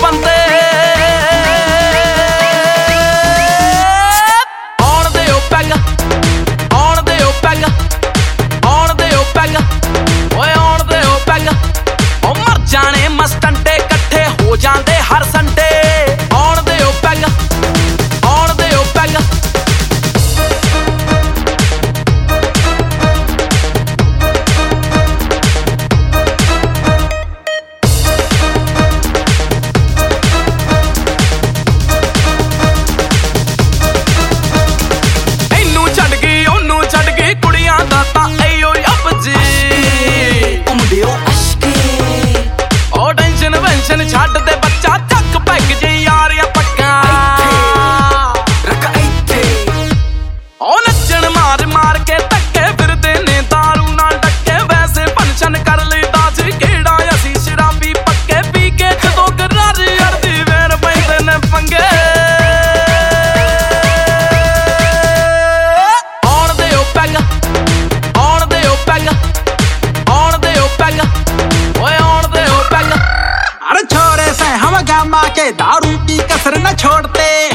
ਬੰਦੇ ਆਉਣ ਦਿਓ ਪੈਗ ਆਉਣ ਦਿਓ ਪੈਗ ਆਉਣ ਦਿਓ ਪੈਗ ਓਏ ਆਉਣ ਦਿਓ ਪੈਗ ਉਹ ਮਰ ਜਾਣੇ ਮਸਟੰਟੇ ਇਕੱਠੇ ਹੋ ਜਾਂਦੇ ਹਰ ਸੰਡੇ ਆਉਣ ਦਿਓ ਪੈਗ ਆਉਣ ਦਿਓ ਪੈਗ ਛੱਡ ਦੇ ਬੱਚਾ ਚੱਕ ਪੈਗ ਜੇ ਯਾਰੀਆਂ ਪੱਕਾ ਰੱਖ ਇੱਥੇ ਉਹ ਨੱਚਣ ਮਾਰ ਮਾਰ ਕੇ ਧੱਕੇ ਫਿਰਦੇ ਨੇ ਦਾਰੂ ਨਾਲ ਡੱਕੇ ਵੈਸੇ ਫੰਕਸ਼ਨ ਕਰ ਲਈਦਾ ਸੀ ਕਿਹੜਾ ਅਸੀਂ ਸ਼ਰਾਬੀ ਪੱਕੇ ਪੀ ਕੇ ਜਦੋਂ ਗਰਾਰੀ ਅੜਦੀ ਵੇਰ ਪੈਂਦੇ ਨੇ ਪੰਗੇ ਆਉਣ ਦਿਓ ਪੈਗ ਆਉਣ ਦਿਓ ਪੈਗ ਆਉਣ ਦਿਓ ਪੈਗ ਓਏ ਆਉਣ ਦਿਓ ਪੈਗ छोरे से हम गामा के दारू की कसर न छोड़ते